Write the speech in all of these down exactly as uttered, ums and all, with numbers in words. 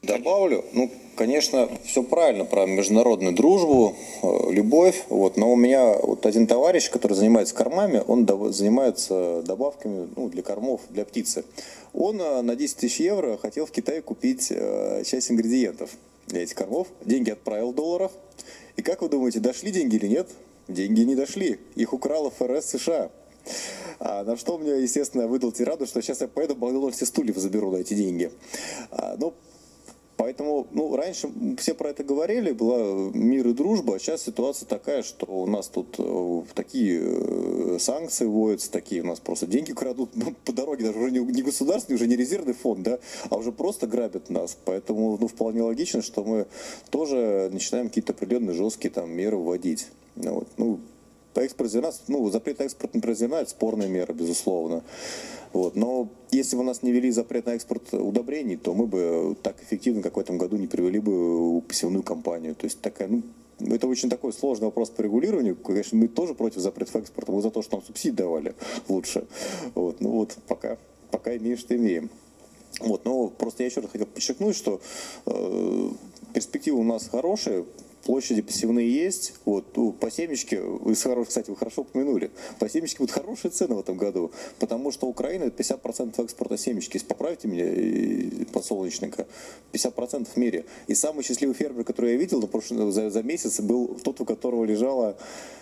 Добавлю, ну, конечно, все правильно про международную дружбу, э, любовь, вот, но у меня вот один товарищ, который занимается кормами, он дов- занимается добавками, ну, для кормов, для птицы. Он э, на десять тысяч евро хотел в Китае купить э, часть ингредиентов для этих кормов, деньги отправил в долларах, и как вы думаете, дошли деньги или нет? Деньги не дошли, их украл эф эр эс США. А, на что мне, естественно, выдал тираду, что сейчас я поеду в Макдональдс и стульев заберу на эти деньги. А, ну, Поэтому, ну, раньше все про это говорили, была мир и дружба, а сейчас ситуация такая, что у нас тут э, такие э, санкции вводятся, такие у нас просто деньги крадут ну, по дороге, даже уже не, не государственный, уже не резервный фонд, да, а уже просто грабят нас. Поэтому, ну, вполне логично, что мы тоже начинаем какие-то определенные жесткие там меры вводить. Вот. Ну, экспорт зерна, ну, запрет экспорта на зерна – это спорная мера, безусловно. Вот. Но если бы у нас не ввели запрет на экспорт удобрений, то мы бы так эффективно, как в этом году, не привели бы посевную кампанию. То есть такая, ну, это очень такой сложный вопрос по регулированию. Конечно, мы тоже против запрета экспорта, мы за то, что нам субсидии давали лучше. Вот. Ну вот, пока, пока имеем, что имеем. Вот. Но просто я еще раз хотел подчеркнуть, что э, перспективы у нас хорошие. Площади посевные есть. Вот, ну, по семечке, вы, кстати, вы хорошо упомянули, по семечке будут хорошие цены в этом году, потому что Украина это пятьдесят процентов экспорта семечки. Если поправьте меня, подсолнечника, пятьдесят процентов в мире. И самый счастливый фермер, который я видел на прошлый, за, за месяц, был тот, у которого лежало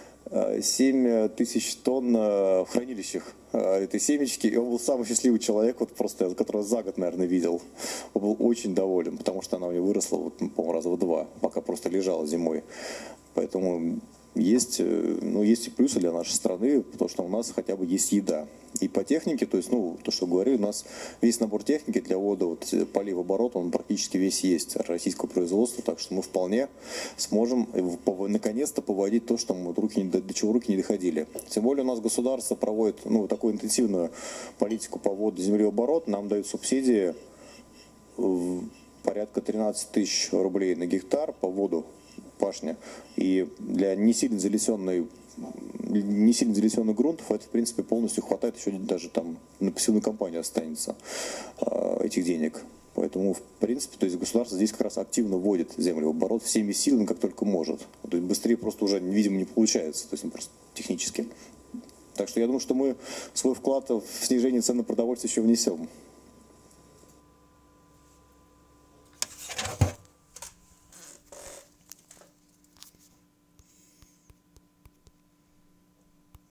семь тысяч тонн в хранилищах этой семечки, и он был самый счастливый человек, вот просто, которого за год, наверное, видел. Он был очень доволен, потому что она у него выросла, вот, по-моему, раза в два, пока просто лежала зимой. Поэтому есть, ну, есть и плюсы для нашей страны, потому что у нас хотя бы есть еда. И по технике, то есть, ну, то, что говорю, у нас весь набор техники для ввода вот, полей в оборот, он практически весь есть российского производства, так что мы вполне сможем наконец-то поводить то, что мы руки не, до чего руки не доходили. Тем более у нас государство проводит, ну, такую интенсивную политику по вводу земли в оборот, нам дают субсидии в порядка тринадцать тысяч рублей на гектар по вводу пашни. И для не сильно залесенной не сильно залесенных грунтов, это, в принципе, полностью хватает, еще даже там на посевную кампанию останется э, этих денег. Поэтому, в принципе, то есть государство здесь как раз активно вводит землю в оборот всеми силами, как только может. То есть быстрее просто уже, видимо, не получается, то есть просто технически. Так что я думаю, что мы свой вклад в снижение цен на продовольствие еще внесем.